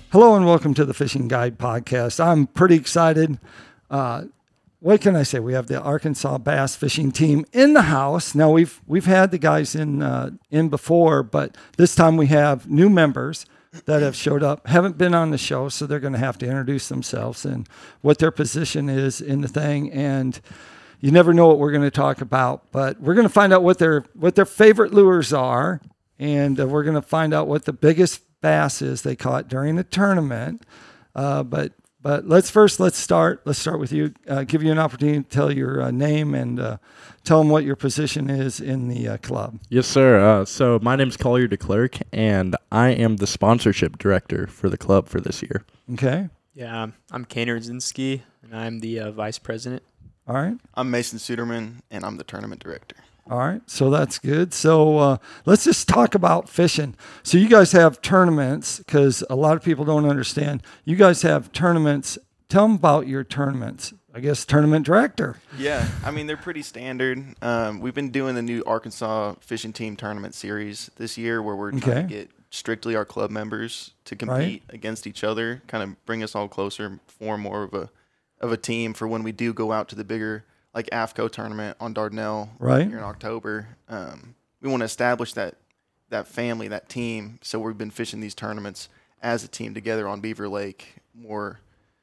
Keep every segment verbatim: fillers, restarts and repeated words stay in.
Hello and welcome to the Fishing Guide Podcast. I'm pretty excited. Uh, what can I say? We have the Arkansas Bass Fishing Team in the house. Now we've we've had the guys in uh, in before, but this time we have new members that have showed up, haven't been on the show, so they're going to have to introduce themselves and what their position is in the thing. And you never know what we're going to talk about, but we're going to find out what their what their favorite lures are, and uh, we're going to find out what the biggest bass is they caught during the tournament. Uh, but but let's first let's start let's start with you. Uh, give you an opportunity to tell your uh, name and uh, tell them what your position is in the uh, club. Yes, sir. Uh, so my name's Collier DeClerc, and I am the sponsorship director for the club for this year. Okay. Yeah, I'm Kane Rudzinski, and I'm the uh, vice president. All right. I'm Mason Suderman, and I'm the tournament director. All right, so that's good. So uh, let's just talk about fishing. So you guys have tournaments, because a lot of people don't understand. You guys have tournaments. Tell them about your tournaments. I guess tournament director. Yeah, I mean, they're pretty standard. Um, we've been doing the new Arkansas Fishing Team Tournament Series this year, where we're trying Okay. to get strictly our club members to compete right. against each other, kind of bring us all closer, form more of a of a team for when we do go out to the bigger like AFCO tournament on Dardanelle right. here in October. Um, we want to establish that that family, that team. So we've been fishing these tournaments as a team together on Beaver Lake, more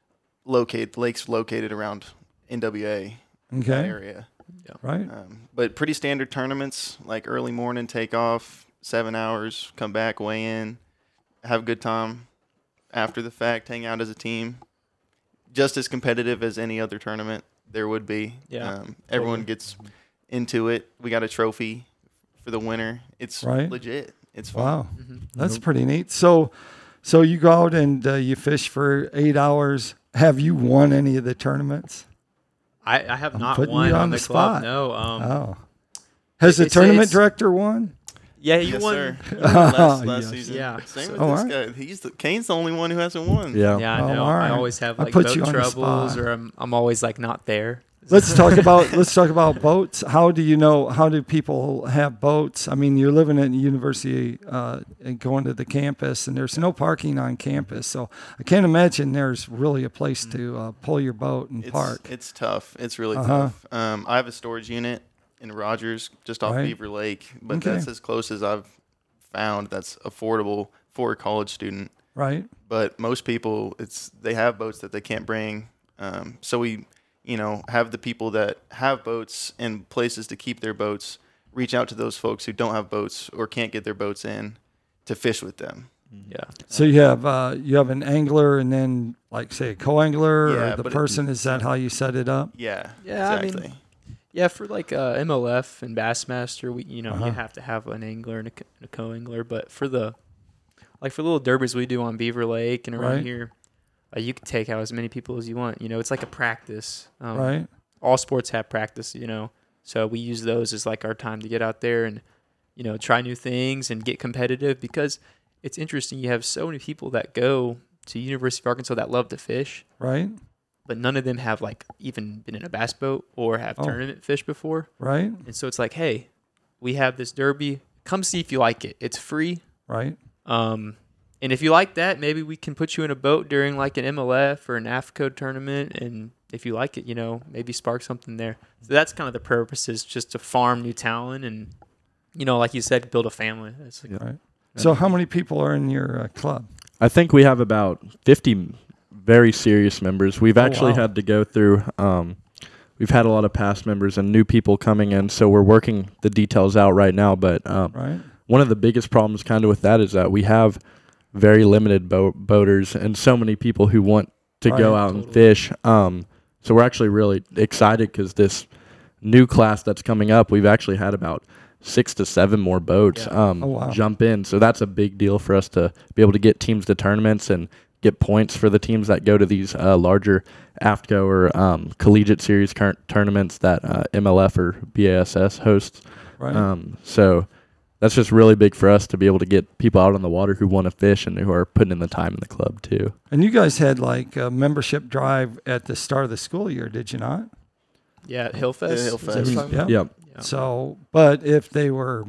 located lakes located around N W A okay. that area. Yeah. Right. Um, but pretty standard tournaments, like early morning takeoff, seven hours, come back, weigh in, have a good time after the fact, hang out as a team. Just as competitive as any other tournament there would be. Yeah, um, everyone totally. gets into it. We got a trophy for the winner. It's right. legit. It's fun. Wow, Mm-hmm. that's pretty neat. So, so you go out and uh, you fish for eight hours. Have you won any of the tournaments? I, I have I'm not putting won you on on the the club. spot. No. Um, Oh, has the it's- tournament it's- director won? Yeah, he Yes, won. sir. Oh, last, last yes. season. Yeah. Same So- with Oh, this all guy. He's the, Kane's the only one who hasn't won. Yeah. Yeah, I Oh, know. all right. I always have I like put boat you on the troubles, spot. or I'm I'm always like not there. Let's talk about let's talk about boats. How do you know? How do people have boats? I mean, you're living at university uh, and going to the campus, and there's no parking on campus, so I can't imagine there's really a place to uh, pull your boat and It's, park. it's tough. It's really Uh-huh. tough. Um, I have a storage unit in Rogers, just off Right. Beaver Lake, but Okay. that's as close as I've found that's affordable for a college student. Right. But most people, it's they have boats that they can't bring. Um, so we, you know, have the people that have boats and places to keep their boats reach out to those folks who don't have boats or can't get their boats in to fish with them. Yeah. So you have uh, you have an angler, and then like say a co-angler, Yeah, or the but it- person. Is that how you set it up? Yeah, Yeah, I mean, exactly. Yeah, for like uh, M L F and Bassmaster, we you know Uh-huh. you have to have an angler and a, co- and a co-angler. But for the like for little derbies we do on Beaver Lake and around Right. here, uh, you can take out as many people as you want. You know, it's like a practice. Um, Right. All sports have practice. You know, so we use those as like our time to get out there and you know try new things and get competitive, because it's interesting. You have so many people that go to University of Arkansas that love to fish, Right. but none of them have like even been in a bass boat or have Oh. tournament fish before. Right. And so it's like, hey, we have this derby. Come see if you like it. It's free. Right. Um, and if you like that, maybe we can put you in a boat during like an M L F or an AFCO tournament. And if you like it, you know, maybe spark something there. So that's kind of the purpose, is just to farm new talent and, you know, like you said, build a family. That's like, Right. So how many people are in your uh, club? I think we have about fifty very serious members. We've Oh, actually wow. had to go through, um, we've had a lot of past members and new people coming in, so we're working the details out right now. But um, Right. one of the biggest problems kind of with that is that we have very limited bo- boaters and so many people who want to go Right. out and Totally. fish. Um, so we're actually really excited because this new class that's coming up, we've actually had about six to seven more boats Yeah. um, Oh, wow. jump in. So that's a big deal for us to be able to get teams to tournaments and get points for the teams that go to these uh, larger AFCO or um, collegiate series current tournaments that uh, M L F or B A S S hosts. Right. Um, so that's just really big for us to be able to get people out on the water who want to fish and who are putting in the time in the club too. And you guys had like a membership drive at the start of the school year, did you not? yeah, Hillfest. Yeah, is that what Hillfest. you're talking Yeah. about? Yep. Yeah. So, but if they were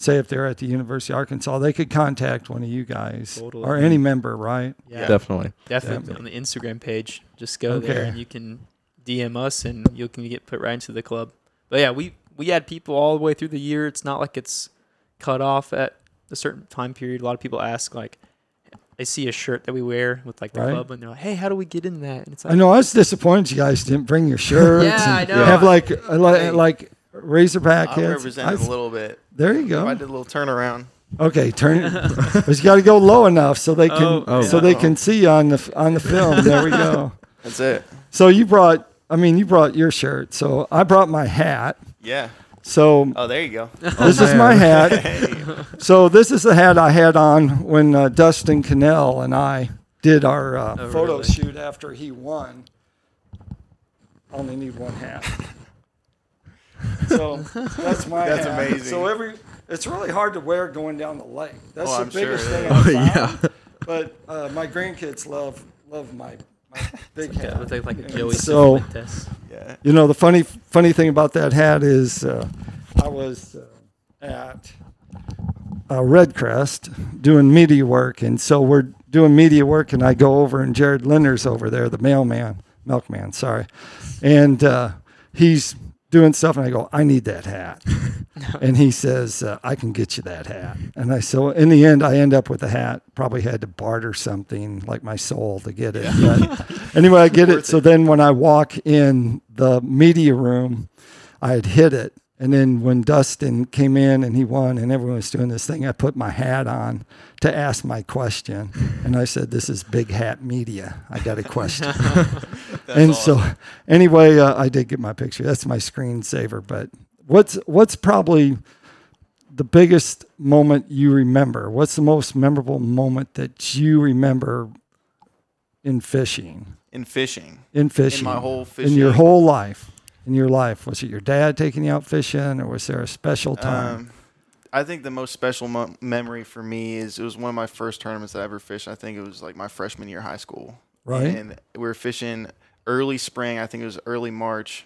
say if they're at the University of Arkansas, they could contact one of you guys Totally. or any member, right? Yeah, Definitely. definitely on the Instagram page. Just go Okay. there and you can D M us and you can get put right into the club. But yeah, we we had people all the way through the year. It's not like it's cut off at a certain time period. A lot of people ask, like, they see a shirt that we wear with like the Right. club and they're like, hey, how do we get in that? And it's like, I know I was disappointed you guys didn't bring your shirts. Yeah, and I know. Have like uh, like, Hey. like Razorback I'll heads. represent I- it a little bit. There you I go. did a little turnaround. Okay, turn. But you got to go low enough so they can Oh, Oh. so they can see you on the on the film. There we go. That's it. So you brought. I mean, you brought your shirt. So I brought my hat. Yeah. So Oh, there you go. this is my hat. Hey. So this is the hat I had on when uh, Dustin Cannell and I did our uh, Oh, photo really? shoot after he won. Only need one hat. So that's my That's hat. amazing. So every it's really hard to wear going down the lake. That's Oh, the I'm sure biggest it thing is. I Oh, found. But uh, my grandkids love love my, my big yeah, hat. with like, like a And Joey so Cifuentes. Yeah. you know the funny funny thing about that hat is uh, I was uh, at uh, Redcrest doing media work, and so we're doing media work, and I go over, and Jared Linder's over there, the mailman, milkman, sorry, and uh, he's doing stuff, and I go, I need that hat, and he says, uh, I can get you that hat, and I so in the end, I end up with a hat. Probably had to barter something like my soul to get it. But anyway, I get it. Worth So it. then when I walk in the media room, I had hit it. And then when Dustin came in and he won and everyone was doing this thing, I put my hat on to ask my question. And I said, this is Big Hat Media. I got a question. That's and awesome. so anyway, uh, I did get my picture. That's my screensaver. But what's what's probably the biggest moment you remember? What's the most memorable moment that you remember in fishing? in fishing, In fishing. in my whole In fishing, your whole life. In your life, was it your dad taking you out fishing, or was there a special time? Um, I think the most special mo- memory for me is it was one of my first tournaments that I ever fished. I think it was like my freshman year of high school. Right. And we were fishing early spring. I think it was early March.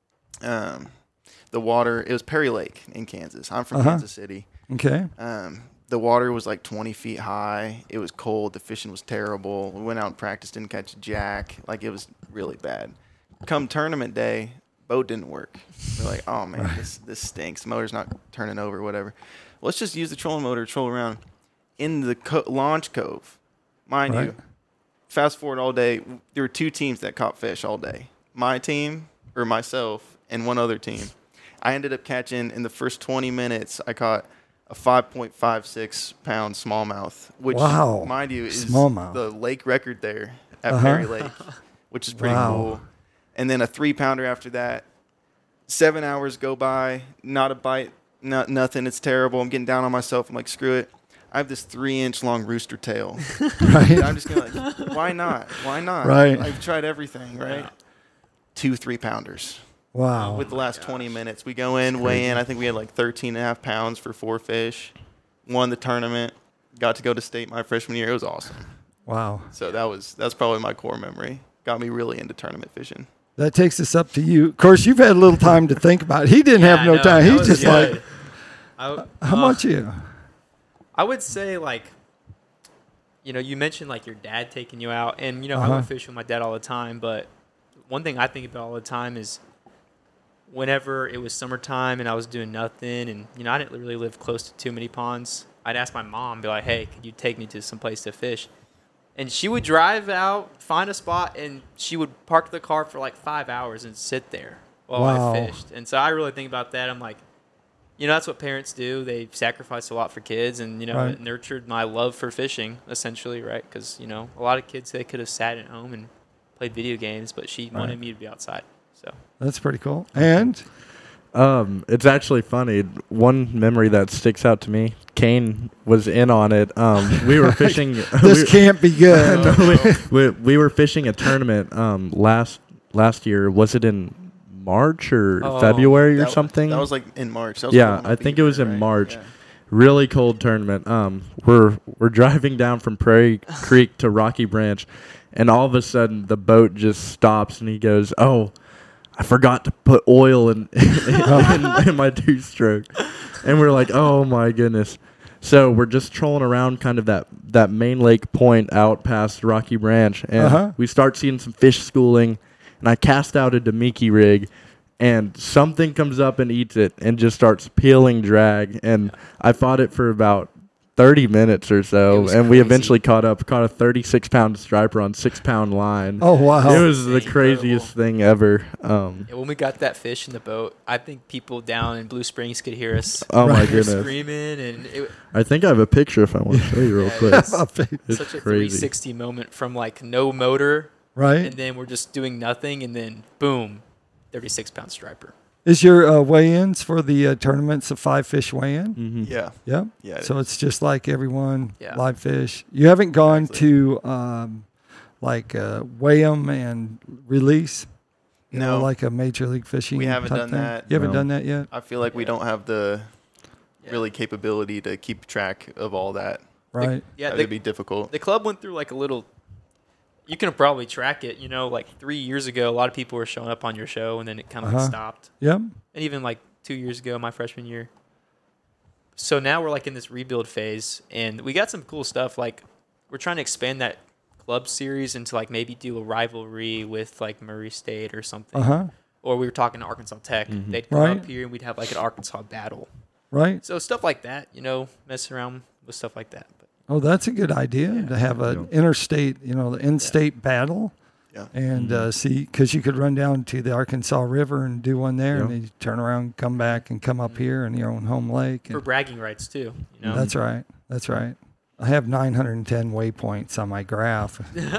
Um, the water, it was Perry Lake in Kansas. I'm from Uh-huh. Kansas City. Okay. Um, the water was like twenty feet high. It was cold. The fishing was terrible. We went out and practiced, didn't catch a jack. Like, it was really bad. Come tournament day, boat didn't work. We're like, oh man, this this stinks. Motor's not turning over, whatever. Let's just use the trolling motor to troll around in the co- launch cove. Mind Right. you, fast forward all day, there were two teams that caught fish all day. My team, or myself, and one other team. I ended up catching, in the first twenty minutes, I caught a five point five six pound smallmouth, which, Wow. mind you, is Smallmouth. the lake record there at Uh-huh. Perry Lake, which is pretty Wow. cool. And then a three pounder after that. Seven hours go by, not a bite, not nothing. It's terrible. I'm getting down on myself. I'm like, screw it. I have this three inch long rooster tail. Right. And I'm just gonna like, why not? Why not? Right. I've tried everything, right? Two three pounders. Wow. With the last twenty minutes, we go in, weigh in. I think we had like thirteen and a half pounds for four fish. Won the tournament. Got to go to state my freshman year. It was awesome. Wow. So that was that's probably my core memory. Got me really into tournament fishing. That takes us up to you. Of course, you've had a little time to think about it. He didn't Yeah, have no I know. time. That He's was just good. like, I, how uh, about you? I would say, like, you know, you mentioned like your dad taking you out, and you know, I Uh-huh. went fishing with my dad all the time. But one thing I think about all the time is whenever it was summertime and I was doing nothing, and you know, I didn't really live close to too many ponds. I'd ask my mom, be like, "Hey, could you take me to some place to fish?" And she would drive out, find a spot, and she would park the car for like five hours and sit there while Wow. I fished. And so I really think about that. I'm like, you know, that's what parents do. They sacrifice a lot for kids, and you know, Right. it nurtured my love for fishing, essentially, right? Because you know, a lot of kids, they could have sat at home and played video games, but she Right. wanted me to be outside. So That's pretty cool. And Um, it's actually funny. One memory that sticks out to me. Kane was in on it. Um, we were fishing. this we, can't be good. no, we, we, we were fishing a tournament um, last last year. Was it in March or Oh, February or That- something? That was like in March. That was Yeah, like my I think fever, it was in right? March. Yeah. Really cold tournament. Um, we're we're driving down from Prairie Creek to Rocky Branch, and all of a sudden the boat just stops, and he goes, "Oh, I forgot to put oil in in, in, in my two stroke." and we're like, oh my goodness. So we're just trolling around kind of that, that main lake point out past Rocky Branch, and Uh-huh. we start seeing some fish schooling, and I cast out a Demiki rig, and something comes up and eats it and just starts peeling drag, and I fought it for about thirty minutes or It so, was and we crazy. eventually caught up, caught a thirty-six pound striper on six pound line. Oh wow! It was the Incredible. craziest thing ever. Um, And when we got that fish in the boat, I think people down in Blue Springs could hear us oh my Right. goodness. screaming, and it, I think I have a picture if I want to show you real Yeah, quick. it's- It's such a three crazy. sixty moment from like no motor, right? and then we're just doing nothing, and then boom, thirty-six pound striper. Is your uh, weigh-ins for the uh, tournaments a five fish weigh-in? hmm Yeah. Yep. Yeah. it So is. it's just like everyone Yeah. live fish. You haven't gone Exactly. to um, like uh, weigh 'em and release. You know, No. like a major league fishing. We haven't type done thing? that. You haven't No. done that yet, I feel like we Yeah. don't have the Yeah. really capability to keep track of all that. right? Yeah, That the, would be difficult. the club went through like a little. You can probably track it. You know, like three years ago, a lot of people were showing up on your show, and then it kind of Uh-huh. like stopped. Yep. And even like two years ago, my freshman year. So now we're like in this rebuild phase, and we got some cool stuff. Like we're trying to expand that club series into like maybe do a rivalry with like Murray State or something. Uh huh. Or we were talking to Arkansas Tech. Mhm. They'd come Right. up here, and we'd have like an Arkansas battle. Right. So stuff like that, you know, mess around with stuff like that. But Oh, that's a good idea Yeah. to have an Yeah. interstate, you know, the in-state battle, Yeah. and Mhm. uh, see, because you could run down to the Arkansas River and do one there, and Yeah. then you turn around, come back, and come up Mhm. here in your own home lake. for And bragging rights too, you know. That's right. That's right. I have nine hundred ten waypoints on my graph.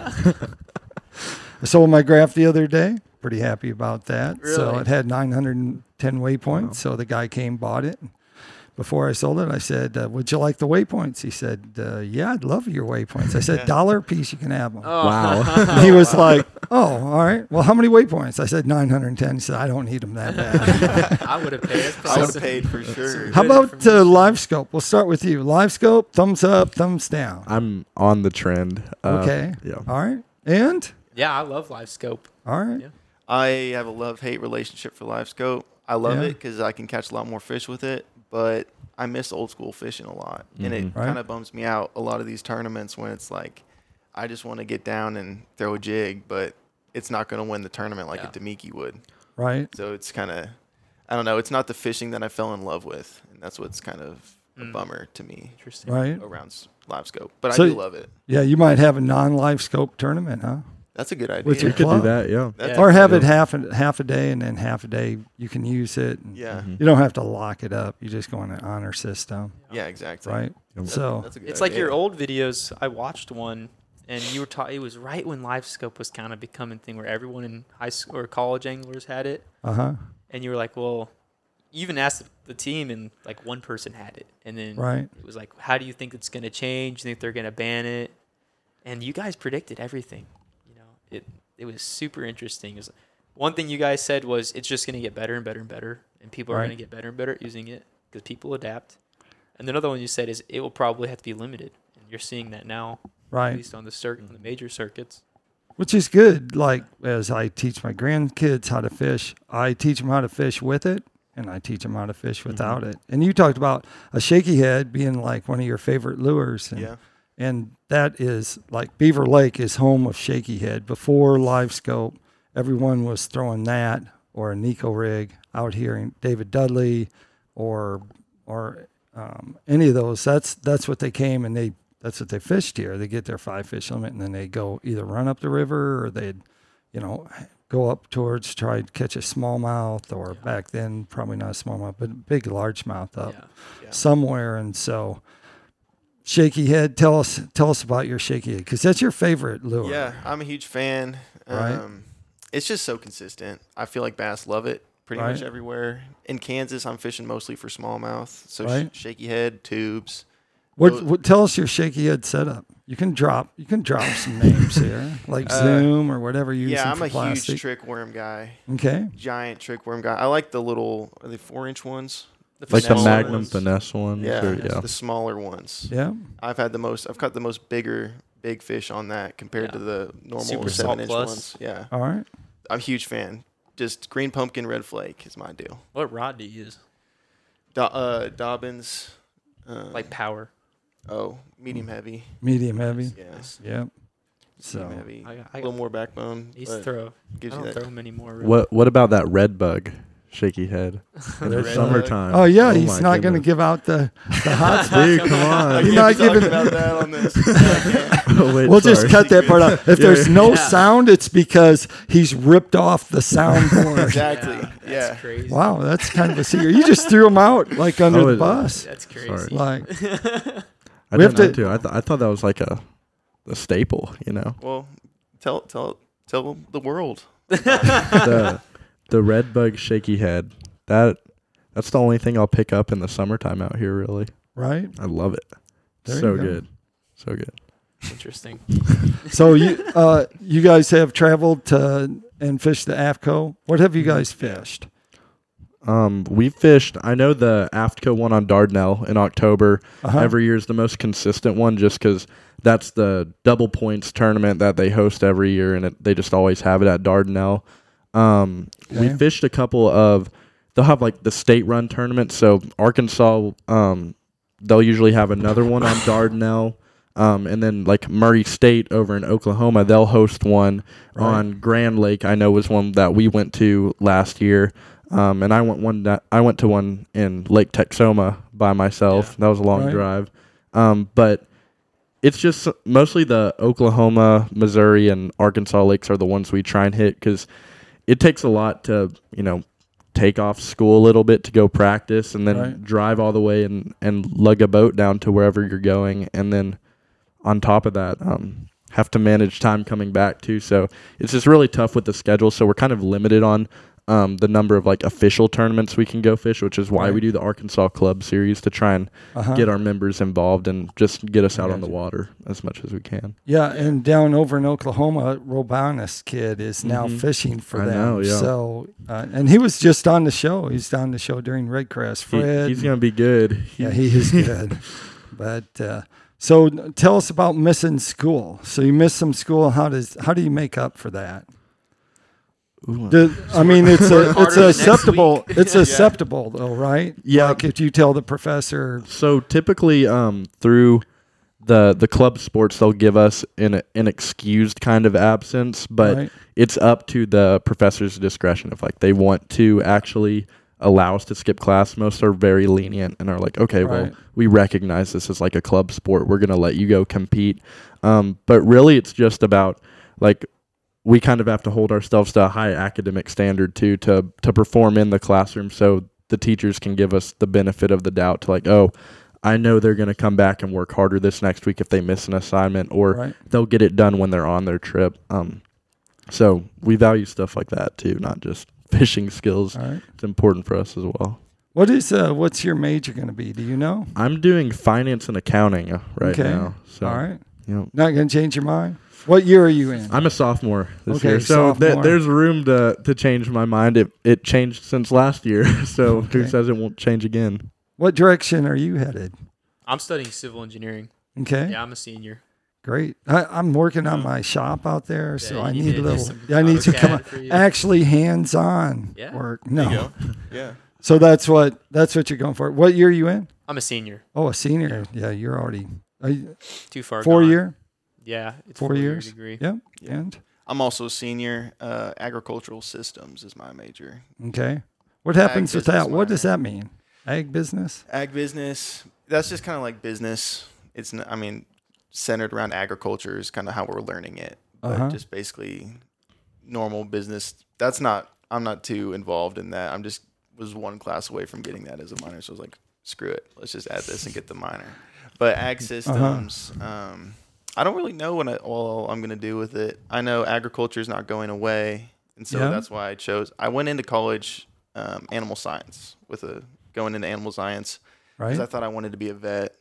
I sold my graph the other day. Pretty happy about that. So Really? it had nine hundred ten waypoints. Wow. So the guy came, bought it. Before I sold it, I said, uh, "Would you like the waypoints?" He said, uh, "Yeah, I'd love your waypoints." I said, Yeah. "Dollar a piece, you can have them." Oh. Wow. And he was like, "Oh, all right. Well, how many waypoints?" I said, nine hundred ten. He said, "I don't need them that bad." I would have paid. That's I probably would have some- paid for sure. How Good about uh, information. live scope? We'll start with you. Live scope, thumbs up, thumbs down. I'm on the trend. Uh, Okay. Yeah. All right. And Yeah, I love live scope. all right. Yeah. I have a love-hate relationship for live scope. I love Yeah. it because I can catch a lot more fish with it, but I miss old school fishing a lot, and it Mhm. Right. kind of bums me out a lot of these tournaments when it's like I just want to get down and throw a jig, but it's not going to win the tournament like Yeah. a Demiki would. Right. So it's kind of, I don't know, it's not the fishing that I fell in love with, and that's what's kind of a Mm. bummer to me Interesting. Right. around s- live scope. But So- I do love it. Yeah, you might have a non-live scope tournament, huh? That's a good idea. With your We could do club. that. Yeah. That's- Yeah. Or have it Yeah. half a, half a day, and then half a day you can use it. and Yeah. Mhm. You don't have to lock it up. You just go in an honor system, Yeah, exactly. right? Yep. So That's a good It's like idea. your old videos. I watched one, and you were taught. It was right when live scope was kind of becoming a thing where everyone in high school or college anglers had it, uh huh. and you were like, well, you even asked the team, and like one person had it, and then Right. it was like, how do you think it's going to change? Do you think they're going to ban it? And you guys predicted everything. You know, it it was super interesting. It was, one thing you guys said was it's just going to get better and better and better, and people are Right. going to get better and better at using it because people adapt. And another one you said is it will probably have to be limited, and you're seeing that now, at Right. least on the circuit, the major circuits. Which is good. Like as I teach my grandkids how to fish, I teach them how to fish with it, and I teach them how to fish without it. And you talked about a shaky head being like one of your favorite lures. And, Yeah. and that is like Beaver Lake is home of shaky head. Before live scope, everyone was throwing that or a Nico rig out here in David Dudley or or um, any of those. That's that's what they came and they that's what they fished here. They get their five fish limit and then they go either run up the river or they'd, you know, go up towards try to catch a smallmouth or Yeah. back then probably not a smallmouth but a big largemouth up Yeah. Yeah. somewhere. And so shaky head, tell us tell us about your shaky head because that's your favorite lure. Yeah, I'm a huge fan. Right. Um, it's just so consistent. I feel like bass love it pretty much Right. everywhere. In Kansas, I'm fishing mostly for smallmouth, so sh- Right. shaky head, tubes. What, Those- what tell us your shaky head setup. You can drop you can drop some names here like Uh, Zoom or whatever you use. yeah, I'm for a plastic. huge trick worm guy. Okay. Giant trick worm guy. I like the little, are they four inch ones? The Like the finesse Magnum ones. finesse ones. Yeah, Or, yeah. the smaller ones. Yeah. I've had the most. I've caught the most bigger big fish on that compared Yeah. to the normal Super seven Salt inch Plus. ones. Yeah, All right. I'm a huge fan. Just green pumpkin, red flake is my deal. What rod do you use? Do, uh, Dobbins. Uh, Like power. oh, medium heavy. Medium heavy. Yes. Yep. Medium So heavy. I, A I, little more backbone. he's but throw. I gives you don't that. throw him anymore. Really. What What about that red bug, shaky head? In the Red summertime. oh yeah, my he's not going to goodness. give out the, the hot spot. Dude, come I on. You're can't not be talking giving- about that on this. I can't. Oh, wait, We'll just sorry. cut that part out. If Yeah, there's yeah. no Yeah. sound, it's because he's ripped off the soundboard. Exactly. Yeah, Yeah. that's crazy. Wow, that's kind of a secret. You just threw him out like under Oh, the it- bus. That's crazy. Sorry. Like, I We have didn't to- know too. I, th- I thought that was like a, a staple, you know? Well, tell tell tell the world. the the red bug shaky head. That That's the only thing I'll pick up in the summertime out here, really. right? I love it. There so you go. good. So good. Interesting. So you uh, you guys have traveled to and fished the AFCO. What have you Mm-hmm. guys fished? Um, we fished. I know the AFTCO one on Dardanelle in October Uh-huh. every year is the most consistent one, just because that's the double points tournament that they host every year, and it, they just always have it at Dardanelle. Um, we Okay. fished a couple of. They'll have like the state run tournaments. So Arkansas, um, they'll usually have another one on Dardanelle. Um, and then like Murray State over in Oklahoma, they'll host one Right. on Grand Lake. I know was one that we went to last year. Um, and I went one that I went to one in Lake Texoma by myself. Yeah. That was a long Right. drive. Um, but it's just mostly the Oklahoma, Missouri, and Arkansas lakes are the ones we try and hit because it takes a lot to, you know, take off school a little bit to go practice and then Right. drive all the way and, and lug a boat down to wherever you're going. And then on top of that, um, have to manage time coming back too. So it's just really tough with the schedule. So we're kind of limited on um, the number of like official tournaments we can go fish, which is why Right. we do the Arkansas Club Series to try and Uh-huh. get our members involved and just get us out on the Gotcha. water as much as we can. Yeah, and down over in Oklahoma, Robanus kid is now Mhm. fishing for I them. know, yeah. So, uh, and he was just on the show. He's on the show during Red Crest. He- Fred, he's going to be good. yeah, he is good. But uh, so, tell us about missing school. So you missed some school. How does how do you make up for that? Ooh, The, I mean, it's a Harder it's the next acceptable. week. It's Yeah. acceptable though, right? Yeah. Like if you tell the professor, So typically, um, through the the club sports, they'll give us an an excused kind of absence, but right? it's up to the professor's discretion if like they want to actually allow us to skip class. Most are very lenient and are like, okay, well, Right. we recognize this as like a club sport. We're gonna let you go compete. Um, but really, it's just about like we kind of have to hold ourselves to a high academic standard too to to perform in the classroom, so the teachers can give us the benefit of the doubt to like, oh, I know they're going to come back and work harder this next week if they miss an assignment, or Right. they'll get it done when they're on their trip. Um, so we value stuff like that too, not just fishing skills. All right. It's important for us as well. What is uh? What's your major going to be? Do you know? I'm doing finance and accounting uh, right Okay. now. So, All right. you know, Not going to change your mind. What year are you in? I'm a sophomore this Okay, year, so th- sophomore. there's room to to change my mind. It it changed since last year, so Okay. who says it won't change again? What direction are you headed? I'm studying civil engineering. Okay. Yeah, I'm a senior. Great. I, I'm working on my shop out there, so Yeah, I you need to a do little. some I need to come AutoCAD up, for you. actually hands-on Yeah. work. No. There you go. Yeah. So that's what that's what you're going for. What year are you in? I'm a senior. Oh, a senior. Yeah, you're already are you, Too far. four gone. year. Yeah, it's Four four year years? degree. Yep. Yeah. And I'm also a senior. Uh, agricultural systems is my major. okay. What happens with business that? What does minor. that mean? Ag business. Ag business. That's just kind of like business. It's n- I mean, centered around agriculture is kind of how we're learning it. But Uh-huh. just basically normal business. That's not. I'm not too involved in that. I'm just was one class away from getting that as a minor. So I was like, screw it. Let's just add this and get the minor. But ag systems. Um, I don't really know what I, all I'm going to do with it. I know agriculture is not going away, and so Yeah. that's why I chose. I went into college, um, animal science, with a going into animal science because Right. I thought I wanted to be a vet.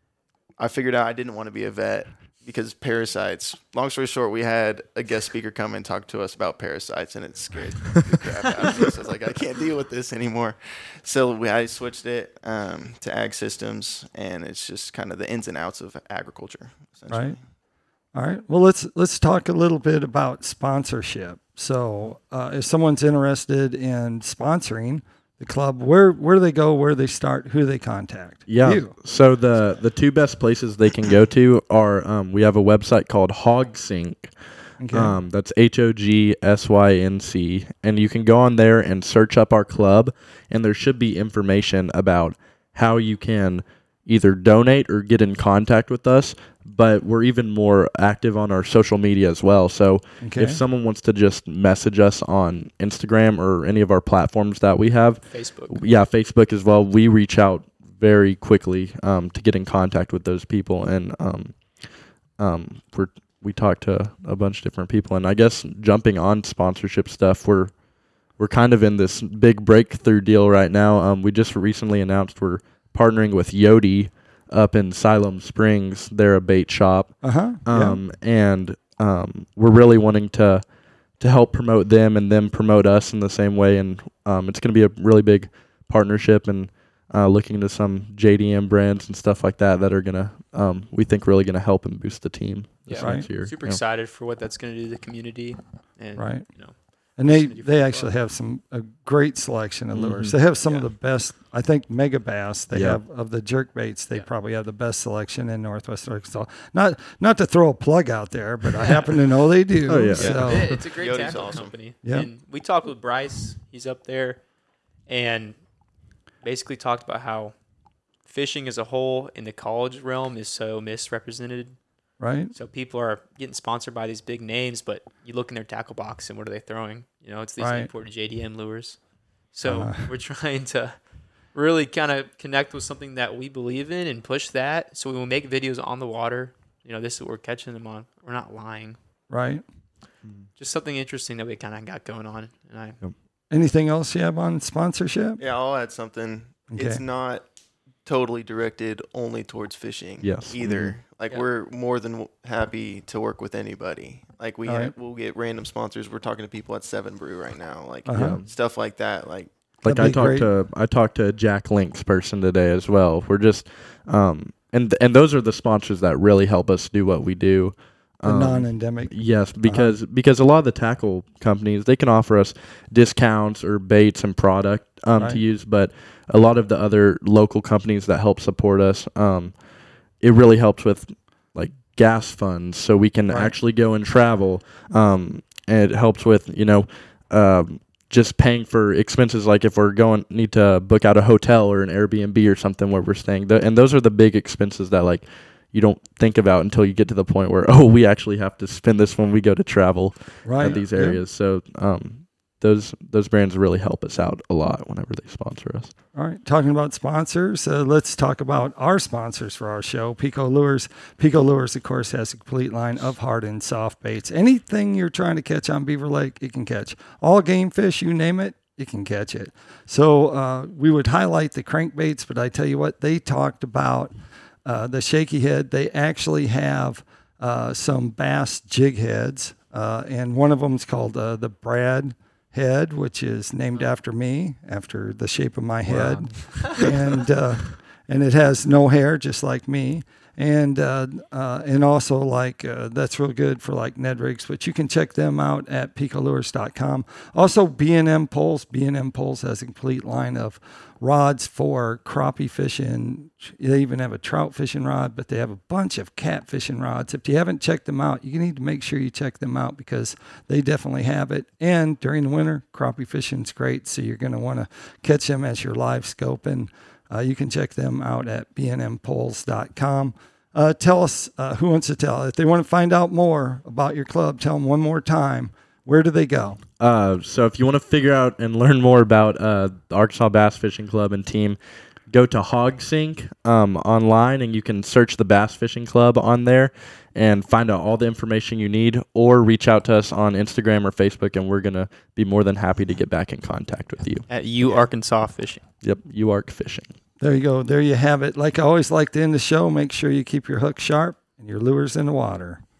I figured out I didn't want to be a vet because parasites. Long story short, we had a guest speaker come and talk to us about parasites, and it scared the crap out of me. So I was like, I can't deal with this anymore. So we, I switched it um, to ag systems, and it's just kind of the ins and outs of agriculture, essentially. Right. All right. Well, let's let's talk a little bit about sponsorship. So, uh, if someone's interested in sponsoring the club, where where do they go? Where do they start? Who do they contact? Yeah. You. So the the two best places they can go to are um, we have a website called HogSync. Okay. Um, that's H O G S Y N C, and you can go on there and search up our club, and there should be information about how you can either donate or get in contact with us. But we're even more active on our social media as well. So Okay. if someone wants to just message us on Instagram or any of our platforms that we have, Facebook. yeah, Facebook as well, we reach out very quickly um, to get in contact with those people, and um, um, we're we talk to a bunch of different people. And I guess jumping on sponsorship stuff, we're we're kind of in this big breakthrough deal right now. Um, we just recently announced we're partnering with Yodi up in Siloam Springs. They're a bait shop, Uh-huh. um, and um, we're really wanting to to help promote them and them promote us in the same way. And um, it's going to be a really big partnership, and uh, looking into some J D M brands and stuff like that that are going to, um, we think, really going to help and boost the team this Yeah. Right. next year. Super Yeah. excited for what that's going to do to the community. And, Right. you know, And they, City they Food actually Club. have some a great selection of lures. Mhm. They have some of Yeah. the best. I think Mega Bass. They Yeah. have of the jerk baits. They Yeah. probably have the best selection in Northwest Arkansas. Not not to throw a plug out there, but I happen to know they do. Oh, yeah. So Yeah, it's a great Yode's tackle awesome. company. Yeah. And we talked with Bryce. He's up there, and basically talked about how fishing as a whole in the college realm is so misrepresented. right. So people are getting sponsored by these big names, but you look in their tackle box and what are they throwing? You know, it's these Right. imported J D M lures. So Uh. we're trying to really kind of connect with something that we believe in and push that. So we will make videos on the water. You know, this is what we're catching them on. We're not lying. Right. Just something interesting that we kind of got going on. And I Anything else you have on sponsorship? Yeah, I'll add something. It's Okay. not totally directed only towards fishing. Yes. Either. Like Yeah. we're more than w- happy to work with anybody. Like we All have, right. we'll get random sponsors. We're talking to people at Seven Brew right now. Like Uh-huh. stuff like that. Like Like That'd I be talked great. to I talked to a Jack Links person today as well. We're just um and and those are the sponsors that really help us do what we do. The Um, non-endemic. Yes, because because a lot of the tackle companies, they can offer us discounts or baits and product um, Right. to use, but a lot of the other local companies that help support us, um, it really helps with like gas funds, so we can Right. actually go and travel. Um, and it helps with you know um, just paying for expenses, like if we're going need to book out a hotel or an Airbnb or something where we're staying. Th- and those are the big expenses that like you don't think about until you get to the point where, oh, we actually have to spend this when we go to travel Right. at these Yeah. areas. So um, those those brands really help us out a lot whenever they sponsor us. All right, talking about sponsors, uh, let's talk about our sponsors for our show, Pico Lures. Pico Lures, of course, has a complete line of hard and soft baits. Anything you're trying to catch on Beaver Lake, it can catch. All game fish, you name it, it can catch it. So uh, we would highlight the crankbaits, but I tell you what, they talked about uh, the shaky head. They actually have uh, some bass jig heads, uh, and one of them is called uh, the Brad head, which is named after me, after the shape of my head, and uh, and it has no hair, just like me, and uh, uh, and also like uh, that's real good for like Ned rigs. But you can check them out at pico lures dot com. Also, B and M Poles. B and M Poles has a complete line of rods for crappie fishing. They even have a trout fishing rod, but they have a bunch of cat fishing rods. If you haven't checked them out, you need to make sure you check them out because they definitely have it. And during the winter, crappie fishing is great, so you're going to want to catch them as you're live scoping. Uh, you can check them out at b n m poles dot com. Uh, tell us, uh, who wants to tell? If they want to find out more about your club, tell them one more time. Where do they go? Uh, so if you want to figure out and learn more about uh, the Arkansas Bass Fishing Club and team, go to HogSync um, online, and you can search the Bass Fishing Club on there and find out all the information you need, or reach out to us on Instagram or Facebook, and we're going to be more than happy to get back in contact with you. at U Arkansas Fishing. Yep, U A R C Fishing. There you go. There you have it. Like I always like to end the show, make sure you keep your hook sharp and your lures in the water.